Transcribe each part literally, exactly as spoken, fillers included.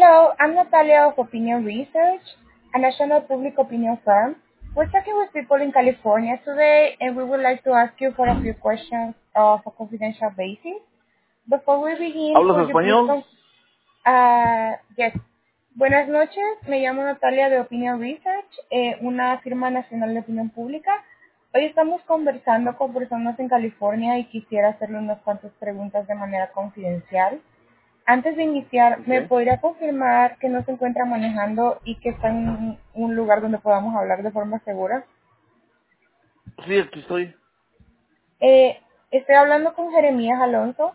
Hello, I'm Natalia of Opinion Research, a national public opinion firm. We're talking with people in California today, and we would like to ask you for a few questions of a confidential basis. Before we begin, ¿Hablas could you please español? come? Uh, yes. Buenas noches, me llamo Natalia de Opinion Research, eh, una firma nacional de opinión pública. Hoy estamos conversando con personas en California y quisiera hacerle unas cuantas preguntas de manera confidencial. Antes de iniciar, ¿me Okay. podría confirmar que no se encuentra manejando y que está en un lugar donde podamos hablar de forma segura? Sí, aquí estoy. Eh, estoy hablando con Jeremías Alonso.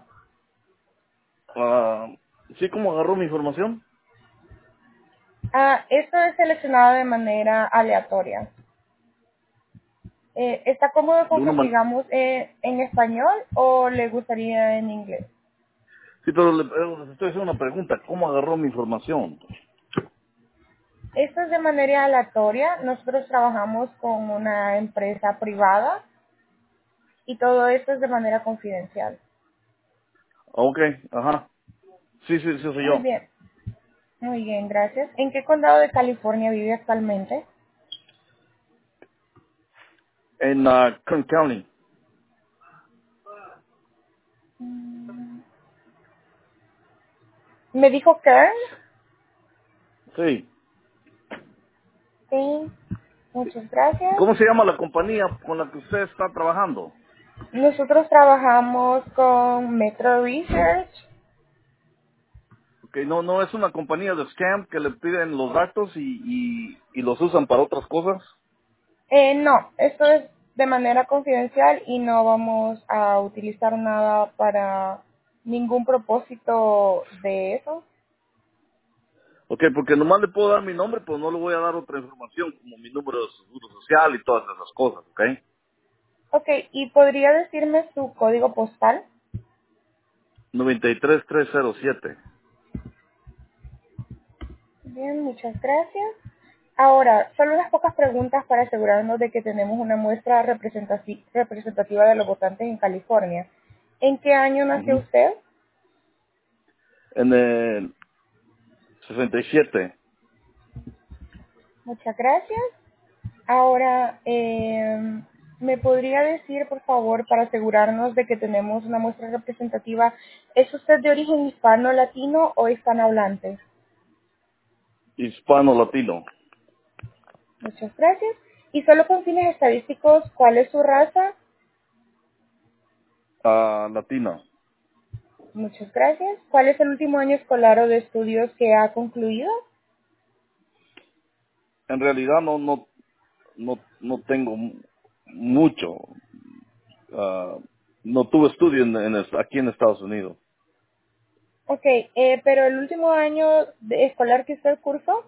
Ah, ¿Sí cómo agarró mi información? Ah, esto es seleccionado de manera aleatoria. Eh, ¿Está cómodo De con una que man... sigamos eh, en español o le gustaría en inglés? Sí, pero le, eh, les estoy haciendo una pregunta. ¿Cómo agarró mi información? Esto es de manera aleatoria. Nosotros trabajamos con una empresa privada y todo esto es de manera confidencial. Ah, ok, ajá. Sí, sí, sí, soy Muy yo. bien. Muy bien, gracias. ¿En qué condado de California vive actualmente? En uh, Kern County. Mm, ¿Me dijo Kern? Sí. Sí. Muchas gracias. ¿Cómo se llama la compañía con la que usted está trabajando? Nosotros trabajamos con Metro Research. Que no, no es una compañía de scam que le piden los datos y, y, y los usan para otras cosas. Eh, no, esto es de manera confidencial y no vamos a utilizar nada para ningún propósito de eso. Ok, porque nomás le puedo dar mi nombre, pero no le voy a dar otra información como mi número de seguro social y todas esas cosas, ¿ok? Ok, ¿y podría decirme su código postal? noventa y tres mil trescientos siete. Bien, muchas gracias. Ahora, solo unas pocas preguntas para asegurarnos de que tenemos una muestra representati- representativa de los votantes en California. ¿En qué año nació Ujú. usted? En el sesenta y siete. Muchas gracias. Ahora, eh, ¿me podría decir, por favor, para asegurarnos de que tenemos una muestra representativa, ¿es usted de origen hispano, latino o hispanohablante? Hispano-latino. Muchas gracias. Y solo con fines estadísticos, ¿cuál es su raza? Ah, latina. Muchas gracias. ¿Cuál es el último año escolar o de estudios que ha concluido? En realidad no no no no tengo mu- mucho. Ah, no tuve estudio en, en es- aquí en Estados Unidos. Ok, eh, pero el último año de escolar que usted cursó.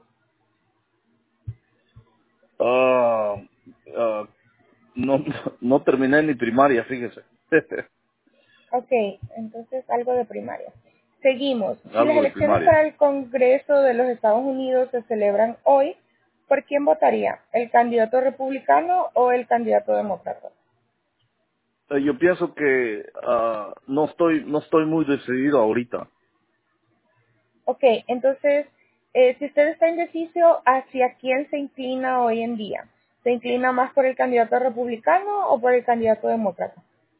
Ah, ah, no no terminé ni primaria, fíjese. Ok, entonces algo de primaria. Seguimos. Si las Algo de elecciones primaria. para el Congreso de los Estados Unidos se celebran hoy, ¿por quién votaría? ¿El candidato republicano o el candidato demócrata? Eh, Yo pienso que ah, no estoy no estoy muy decidido ahorita. Ok, entonces, eh, si usted está indeciso, ¿hacia quién se inclina hoy en día? ¿Se inclina más por el candidato republicano o por el candidato demócrata?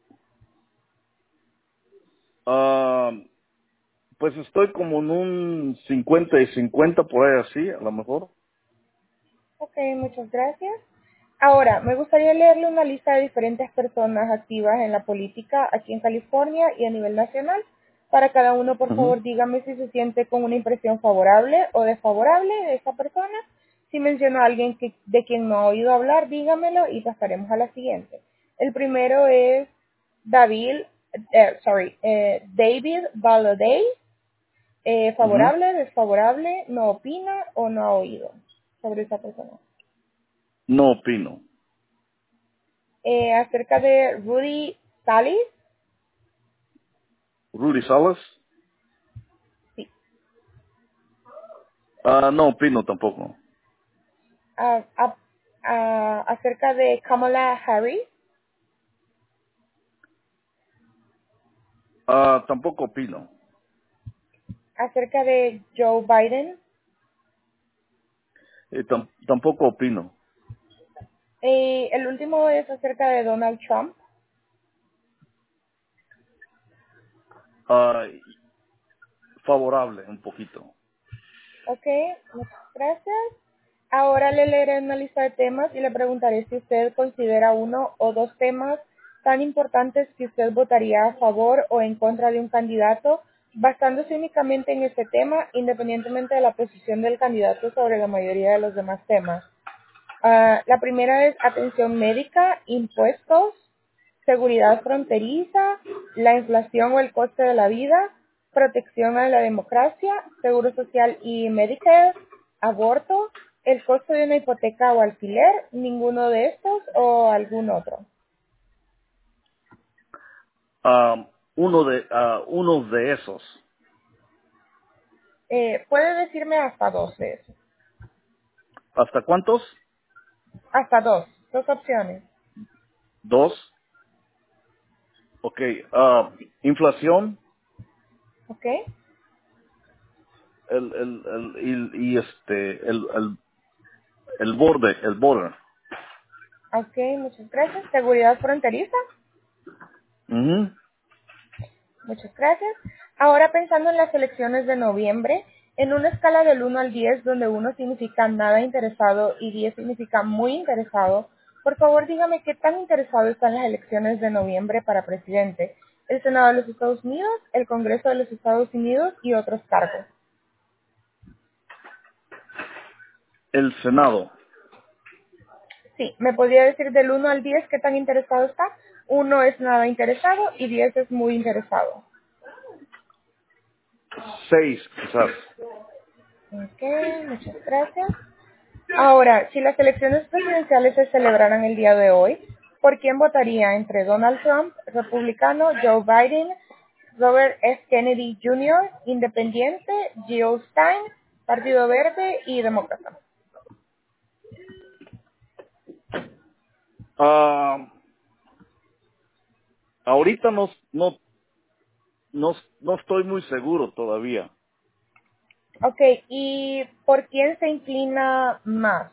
Ah, pues estoy como en un cincuenta y cincuenta por ahí así, a lo mejor. Ok, muchas gracias. Ahora, me gustaría leerle una lista de diferentes personas activas en la política aquí en California y a nivel nacional. Para cada uno, por Ujú. favor, dígame si se siente con una impresión favorable o desfavorable de esa persona. Si menciono a alguien que, de quien no ha oído hablar, dígamelo y pasaremos a la siguiente. El primero es David, eh, sorry, eh, David Valadez. Eh, Ujú. favorable, desfavorable, no opina o no ha oído sobre esa persona. No opino. Eh, acerca de Rudy Salis, Rudy Salas. sí. Ah, no opino tampoco. Ah, ah, ah, acerca de Kamala Harris, Ah, tampoco opino. acerca de Joe Biden. Eh, tam- tampoco opino. Eh, el último es acerca de Donald Trump. Ah, favorable, un poquito. Ok, muchas gracias. Ahora le leeré una lista de temas y le preguntaré si usted considera uno o dos temas tan importantes que usted votaría a favor o en contra de un candidato, basándose únicamente en este tema, independientemente de la posición del candidato sobre la mayoría de los demás temas. Uh, la primera es atención médica, impuestos, seguridad fronteriza, la inflación o el coste de la vida, protección a la democracia, seguro social y Medicare, aborto, el costo de una hipoteca o alquiler, ninguno de estos o algún otro. Ah, uno de ah, uno de esos. Eh, puede decirme hasta dos de esos. ¿Hasta cuántos? Hasta dos. Dos opciones. Dos. Ok. Ah, inflación. ¿Ok? El, el, el, y, y este, el, el, el borde, el border. Ok, muchas gracias. Seguridad fronteriza. Ujú. Muchas gracias. Ahora pensando en las elecciones de noviembre, en una escala del uno al diez, donde uno significa nada interesado y diez significa muy interesado, por favor dígame qué tan interesado están las elecciones de noviembre para presidente, el Senado de los Estados Unidos, el Congreso de los Estados Unidos y otros cargos. El Senado. Sí, ¿me podría decir del uno al diez qué tan interesado está? uno es nada interesado y diez es muy interesado. Seis, quizás. Ok, muchas gracias. Ahora, si las elecciones presidenciales se celebraran el día de hoy, ¿por quién votaría entre Donald Trump, republicano, Joe Biden, Robert F. Kennedy junior, independiente, Jill Stein, Partido Verde y Demócrata? Ah, ahorita no, no, no, no estoy muy seguro todavía. Ok, ¿y por quién se inclina más?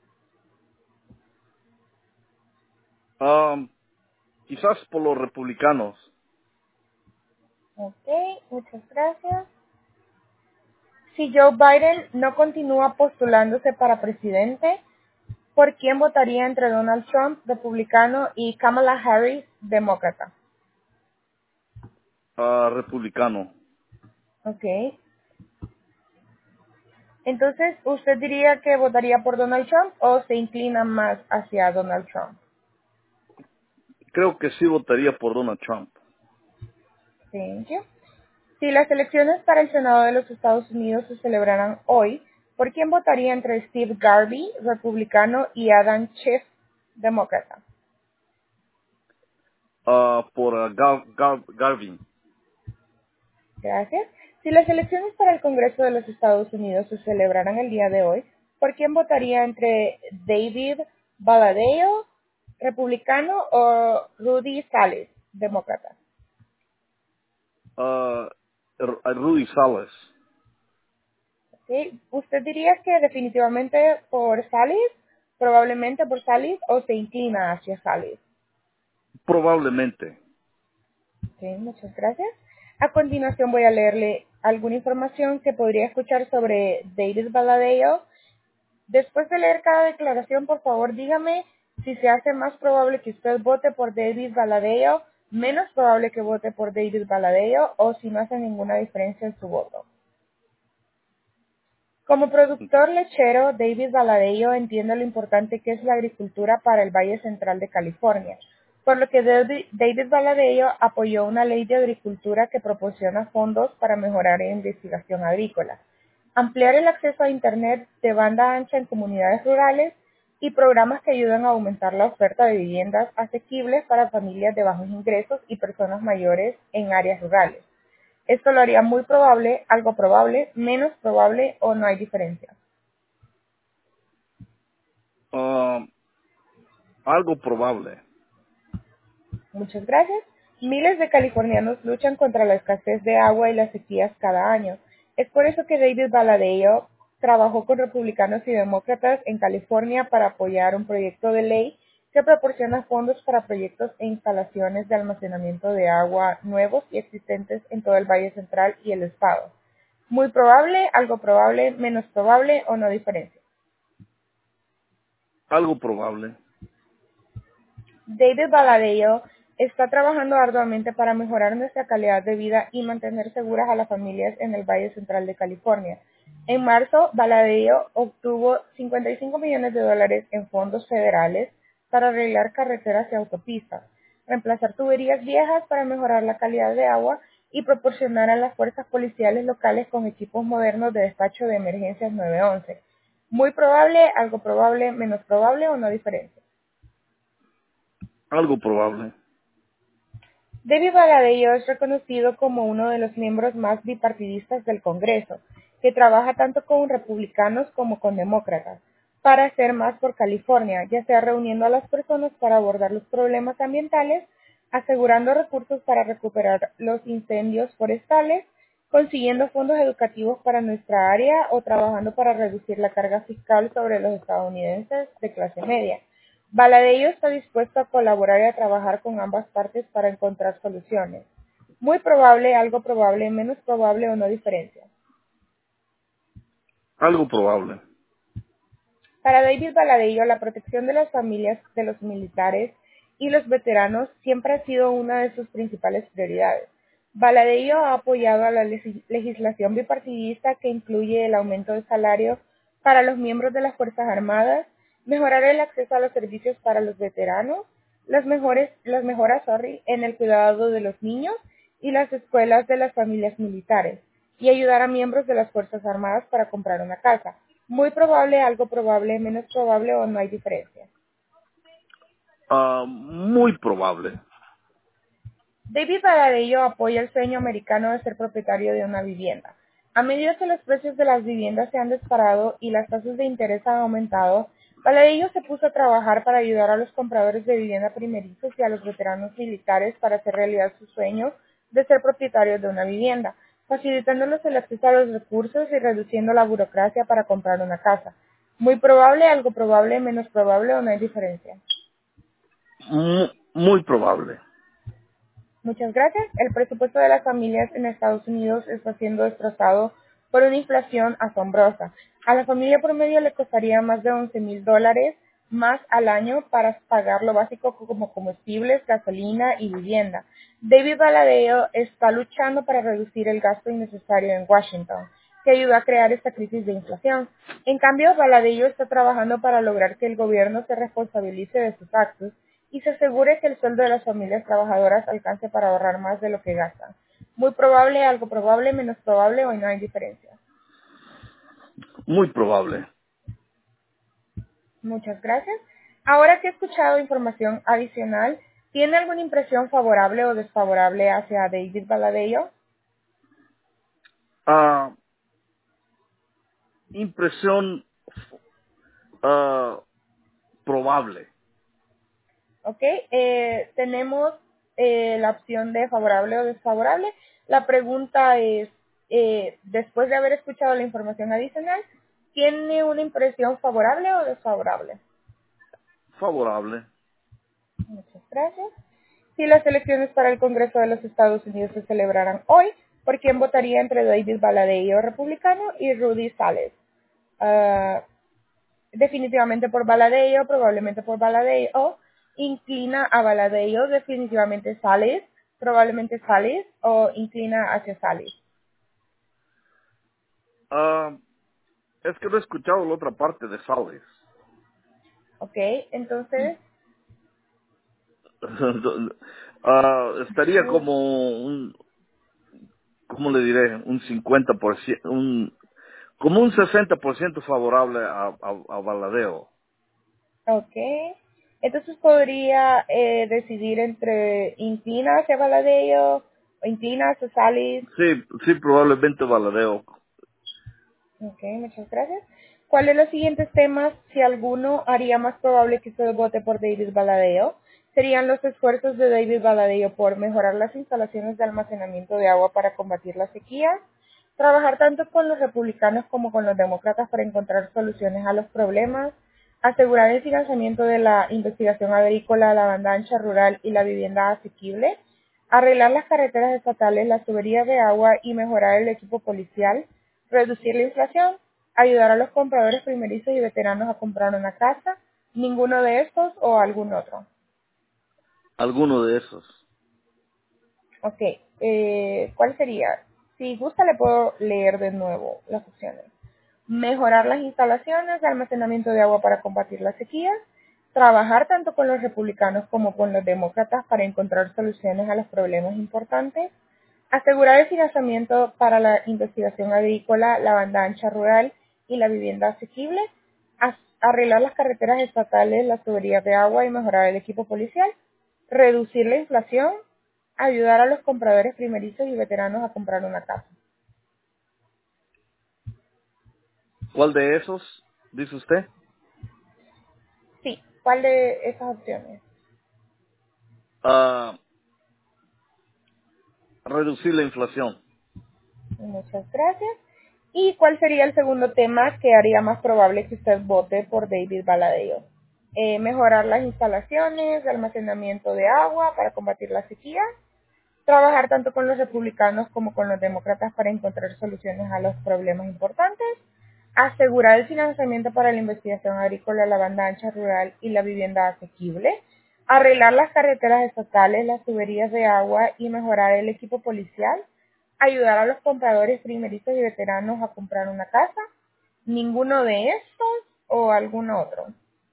Ah, quizás por los republicanos. Ok, muchas gracias. Si Joe Biden no continúa postulándose para presidente, ¿por quién votaría entre Donald Trump, republicano, y Kamala Harris, demócrata? Ah, republicano. Ok. Entonces, ¿usted diría que votaría por Donald Trump o se inclina más hacia Donald Trump? Creo que sí votaría por Donald Trump. Thank you. Si las elecciones para el Senado de los Estados Unidos se celebraran hoy, ¿por quién votaría entre Steve Garvey, republicano, y Adam Schiff, demócrata? Ah, por ah, Gar- Gar- Garvin. Gracias. Si las elecciones para el Congreso de los Estados Unidos se celebraran el día de hoy, ¿por quién votaría entre David Valadao, republicano, o Rudy Salas, demócrata? Ah, R- Rudy Salas. ¿Sí? ¿Usted diría que definitivamente por Salas, probablemente por Salas, o se inclina hacia Salas? Probablemente. Sí, muchas gracias. A continuación voy a leerle alguna información que podría escuchar sobre David Valadao. Después de leer cada declaración, por favor, dígame si se hace más probable que usted vote por David Valadao, menos probable que vote por David Valadao, o si no hace ninguna diferencia en su voto. Como productor lechero, David Valadao entiende lo importante que es la agricultura para el Valle Central de California, por lo que David Valadao apoyó una ley de agricultura que proporciona fondos para mejorar la investigación agrícola, ampliar el acceso a Internet de banda ancha en comunidades rurales y programas que ayudan a aumentar la oferta de viviendas asequibles para familias de bajos ingresos y personas mayores en áreas rurales. Esto lo haría muy probable, algo probable, menos probable o no hay diferencia. Ah, algo probable. Muchas gracias. Miles de californianos luchan contra la escasez de agua y las sequías cada año. Es por eso que David Valadao trabajó con republicanos y demócratas en California para apoyar un proyecto de ley que proporciona fondos para proyectos e instalaciones de almacenamiento de agua nuevos y existentes en todo el Valle Central y el estado. Muy probable, algo probable, menos probable o no diferencia. Algo probable. David Valadao está trabajando arduamente para mejorar nuestra calidad de vida y mantener seguras a las familias en el Valle Central de California. En marzo, Valadao obtuvo cincuenta y cinco millones de dólares en fondos federales para arreglar carreteras y autopistas, reemplazar tuberías viejas para mejorar la calidad de agua y proporcionar a las fuerzas policiales locales con equipos modernos de despacho de emergencias nueve once. Muy probable, algo probable, menos probable o no diferencia. Algo probable. David Valadao es reconocido como uno de los miembros más bipartidistas del Congreso, que trabaja tanto con republicanos como con demócratas, para hacer más por California, ya sea reuniendo a las personas para abordar los problemas ambientales, asegurando recursos para recuperar los incendios forestales, consiguiendo fondos educativos para nuestra área o trabajando para reducir la carga fiscal sobre los estadounidenses de clase media. Valadao está dispuesto a colaborar y a trabajar con ambas partes para encontrar soluciones. Muy probable, algo probable, menos probable o no diferencia. Algo probable. Para David Valadao, la protección de las familias de los militares y los veteranos siempre ha sido una de sus principales prioridades. Valadao ha apoyado a la legislación bipartidista que incluye el aumento de salario para los miembros de las Fuerzas Armadas, mejorar el acceso a los servicios para los veteranos, las, mejores, las mejoras sorry, en el cuidado de los niños y las escuelas de las familias militares, y ayudar a miembros de las Fuerzas Armadas para comprar una casa. Muy probable, algo probable, menos probable o no hay diferencia. Uh, muy probable. David Valadao apoya el sueño americano de ser propietario de una vivienda. A medida que los precios de las viviendas se han disparado y las tasas de interés han aumentado, Valadao se puso a trabajar para ayudar a los compradores de vivienda primerizos y a los veteranos militares para hacer realidad su sueño de ser propietarios de una vivienda, facilitándoles el acceso a los recursos y reduciendo la burocracia para comprar una casa. Muy probable, algo probable, menos probable o no hay diferencia. Muy, muy probable. Muchas gracias. El presupuesto de las familias en Estados Unidos está siendo destrozado por una inflación asombrosa. A la familia promedio le costaría más de once mil dólares más al año para pagar lo básico como combustibles, gasolina y vivienda. David Valadao está luchando para reducir el gasto innecesario en Washington, que ayudó a crear esta crisis de inflación. En cambio, Valadao está trabajando para lograr que el gobierno se responsabilice de sus actos y se asegure que el sueldo de las familias trabajadoras alcance para ahorrar más de lo que gastan. Muy probable, algo probable, menos probable o no hay diferencia. Muy probable. Muchas gracias. Ahora que he escuchado información adicional, ¿tiene alguna impresión favorable o desfavorable hacia David Valadao? Uh, impresión uh, probable. Ok, eh, tenemos eh, la opción de favorable o desfavorable. La pregunta es, eh, después de haber escuchado la información adicional, ¿tiene una impresión favorable o desfavorable? Favorable. Muchas gracias. Si las elecciones para el Congreso de los Estados Unidos se celebraran hoy, ¿por quién votaría entre David Valadao, republicano, y Rudy Sales? Uh, definitivamente por Valadao, probablemente por Valadao, inclina a Valadao, definitivamente Sales, probablemente Sales, o inclina hacia Sales. Uh, es que no he escuchado la otra parte de Sales. Ok, entonces, uh, estaría como un, ¿cómo le diré? Un cincuenta por ciento, un, como un sesenta por ciento favorable a, a, a Valadao. ok, entonces podría eh, decidir entre inclina hacia Valadao o inclina hacia Sales. Sí, sí, probablemente Valadao. Ok, muchas gracias. ¿Cuál de los siguientes temas, si alguno, haría más probable que usted vote por David Valadao? Serían los esfuerzos de David Valadao por mejorar las instalaciones de almacenamiento de agua para combatir la sequía, trabajar tanto con los republicanos como con los demócratas para encontrar soluciones a los problemas, asegurar el financiamiento de la investigación agrícola, la banda ancha rural y la vivienda asequible, arreglar las carreteras estatales, las tuberías de agua y mejorar el equipo policial, reducir la inflación, ayudar a los compradores primerizos y veteranos a comprar una casa, ninguno de estos o algún otro. Alguno de esos. Ok, eh, ¿cuál sería? Si gusta le puedo leer de nuevo las opciones. Mejorar las instalaciones de almacenamiento de agua para combatir la sequía, trabajar tanto con los republicanos como con los demócratas para encontrar soluciones a los problemas importantes, asegurar el financiamiento para la investigación agrícola, la banda ancha rural y la vivienda asequible, arreglar las carreteras estatales, las tuberías de agua y mejorar el equipo policial, reducir la inflación, ayudar a los compradores primerizos y veteranos a comprar una casa. ¿Cuál de esos dice usted? Sí, ¿cuál de esas opciones? Uh, reducir la inflación. Muchas gracias. ¿Y cuál sería el segundo tema que haría más probable que usted vote por David Valadao? Eh, mejorar las instalaciones de almacenamiento de agua para combatir la sequía, trabajar tanto con los republicanos como con los demócratas para encontrar soluciones a los problemas importantes, asegurar el financiamiento para la investigación agrícola, la banda ancha rural y la vivienda asequible, arreglar las carreteras estatales, las tuberías de agua y mejorar el equipo policial, ayudar a los compradores primerizos y veteranos a comprar una casa, ninguno de estos o algún otro.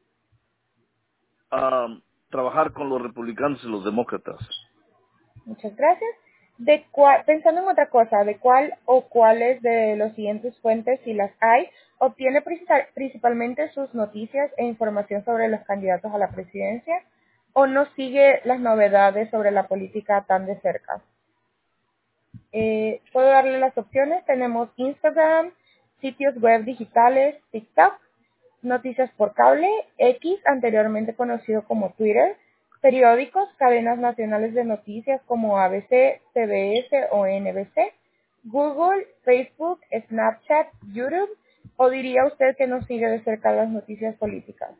Uh, trabajar con los republicanos y los demócratas. Muchas gracias. De cuál, pensando en otra cosa, ¿de cuál o cuáles de los siguientes fuentes, si las hay, obtiene principalmente sus noticias e información sobre los candidatos a la presidencia o no sigue las novedades sobre la política tan de cerca? Eh, Puedo darle las opciones. Tenemos Instagram, sitios web digitales, TikTok, noticias por cable, X, anteriormente conocido como Twitter, periódicos, cadenas nacionales de noticias como A B C, C B S o N B C, Google, Facebook, Snapchat, YouTube, o diría usted que no sigue de cerca las noticias políticas.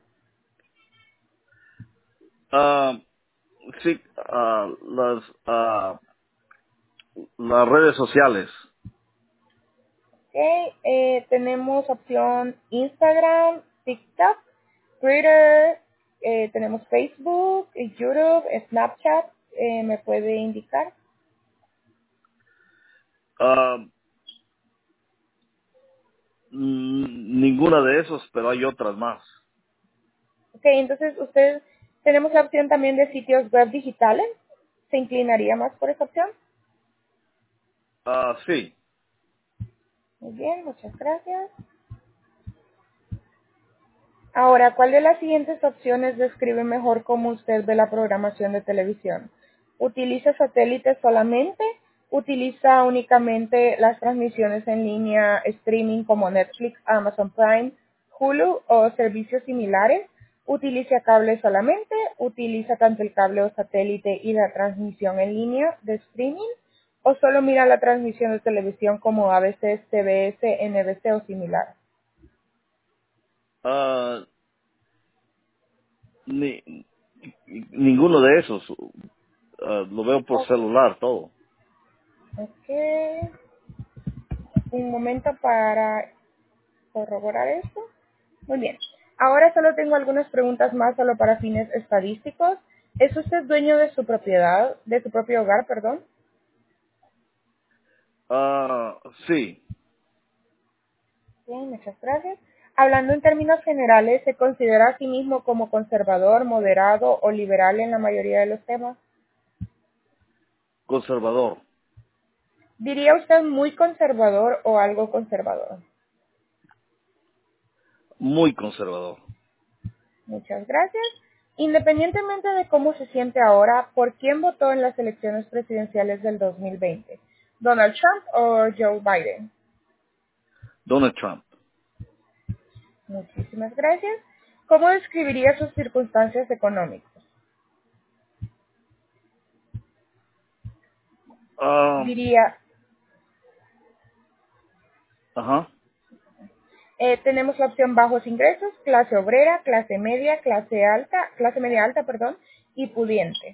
Uh, sí, uh, las, uh, las redes sociales. Ok, eh, tenemos opción Instagram, TikTok, Twitter, eh, tenemos Facebook, YouTube, Snapchat, eh, ¿me puede indicar? Uh, ninguna de esos, pero hay otras más. Ok, entonces usted, tenemos la opción también de sitios web digitales, ¿se inclinaría más por esa opción? Uh, sí. Muy bien, muchas gracias. Ahora, ¿cuál de las siguientes opciones describe mejor cómo usted ve la programación de televisión? ¿Utiliza satélites solamente? ¿Utiliza únicamente las transmisiones en línea streaming como Netflix, Amazon Prime, Hulu o servicios similares? ¿Utiliza cable solamente? ¿Utiliza tanto el cable o satélite y la transmisión en línea de streaming? ¿O solo mira la transmisión de televisión como A B C, C B S, N B C o similar? Uh, ni, ninguno de esos. Uh, lo veo por Ok. celular todo. Ok. Un momento para corroborar esto. Muy bien. Ahora solo tengo algunas preguntas más solo para fines estadísticos. ¿Es usted dueño de su propiedad, de su propio hogar, perdón? Uh, sí. Bien, muchas gracias. Hablando en términos generales, ¿se considera a sí mismo como conservador, moderado o liberal en la mayoría de los temas? Conservador. ¿Diría usted muy conservador o algo conservador? Muy conservador. Muchas gracias. Independientemente de cómo se siente ahora, ¿por quién votó en las elecciones presidenciales del dos mil veinte? ¿Donald Trump o Joe Biden? Donald Trump. Muchísimas gracias. ¿Cómo describiría sus circunstancias económicas? Uh, Diría, Ajá. Eh, tenemos la opción bajos ingresos, clase obrera, clase media, clase alta, clase media alta, perdón, y pudiente.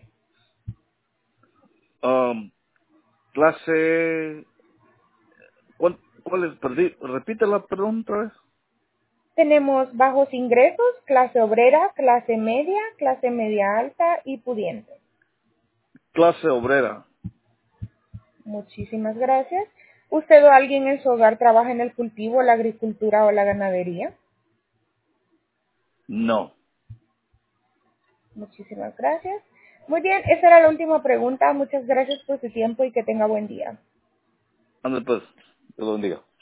Um, clase... ¿Cuál, cuál es? Perdí. Repítela, perdón, otra vez. Tenemos bajos ingresos, clase obrera, clase media, clase media alta y pudiente. Clase obrera. Muchísimas gracias. ¿Usted o alguien en su hogar trabaja en el cultivo, la agricultura o la ganadería? No. Muchísimas gracias. Muy bien, esa era la última pregunta. Muchas gracias por su tiempo y que tenga buen día. Ande pues. Te lo bendiga.